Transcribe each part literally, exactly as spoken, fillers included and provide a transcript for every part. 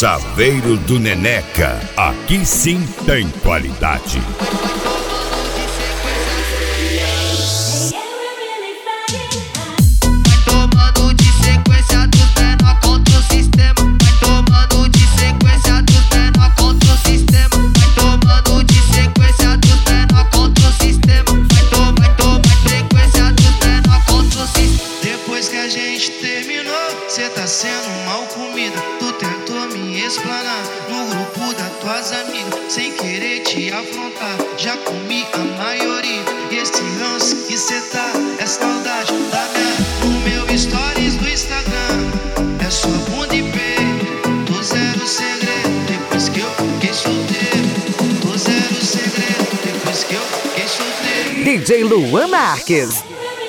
Chaveiro do Neneca, aqui sim tem qualidade. Tomando de sequência dos menor contra o sistema. Vai tomando de sequência dos menor contra o sistema. Vai tomando de sequência dos menor contra o sistema. Vai tomar, vai tomar sequência dos menor contra o sistema. Depois que a gente terminou, cê tá sendo mal comida. Tu tentou me explanar no grupo das tuas amigas, sem querer te afrontar. Já comi a maioria. E esse ranço que cê tá é saudade da minha. No meu stories do Instagram é só bunda e peito. Tô zero segredo depois que eu fiquei solteiro. Tô zero segredo depois que eu fiquei solteiro. D J Luan Marques.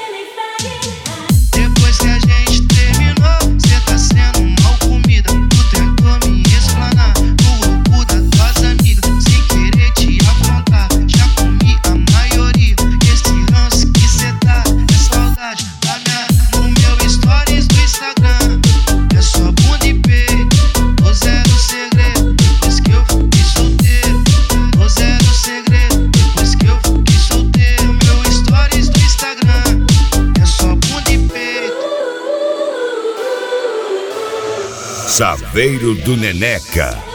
Depois que a gente terminou, cê tá sendo mal comida. Tu tentou me explanar no grupo das tuas amigas, sem querer te afrontar. Já comi a maioria. Esse ranço que cê tá é saudade da minha. No meu stories do Instagram é só bunda e peito. Tô zero segredo depois que eu fiquei solteiro. Tô zero segredo depois que eu fiquei solteiro. Meu stories do Instagram é só bunda e peito. Chaveiro do Neneca.